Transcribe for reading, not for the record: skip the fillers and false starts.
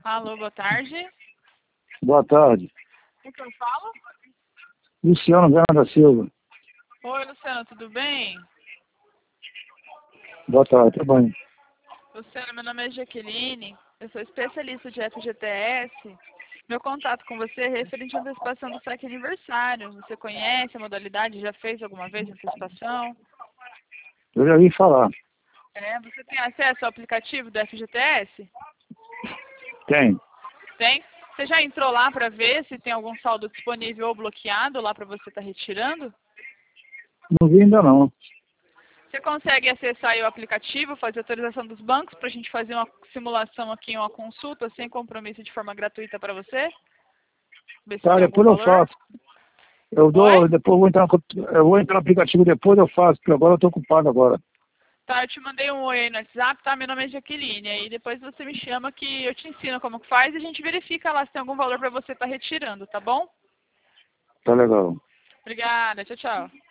Alô, boa tarde. Boa tarde. Com quem eu falo? Luciano Viana da Silva. Oi, Luciano, tudo bem? Boa tarde, tudo bem. Luciano, meu nome é Jaqueline, eu sou especialista de FGTS. Meu contato com você é referente à antecipação do saque aniversário. Você conhece a modalidade? Já fez alguma vez antecipação? Eu já ouvi falar. Você tem acesso ao aplicativo do FGTS? Tem. Tem? Você já entrou lá para ver se tem algum saldo disponível ou bloqueado lá para você estar retirando? Não vi ainda não. Você consegue acessar aí o aplicativo, fazer autorização dos bancos para a gente fazer uma simulação aqui, uma consulta sem compromisso de forma gratuita para você? Ver se Tá, tem algum depois eu valor? faço. Eu Oi? dou, depois eu vou entrar no aplicativo depois eu faço, porque agora eu tô ocupado agora. Tá, eu te mandei um oi aí no WhatsApp, tá? Meu nome é Jaqueline. Aí depois você me chama que eu te ensino como que faz e a gente verifica lá se tem algum valor para você estar retirando, tá bom? Tá legal. Obrigada, tchau, tchau.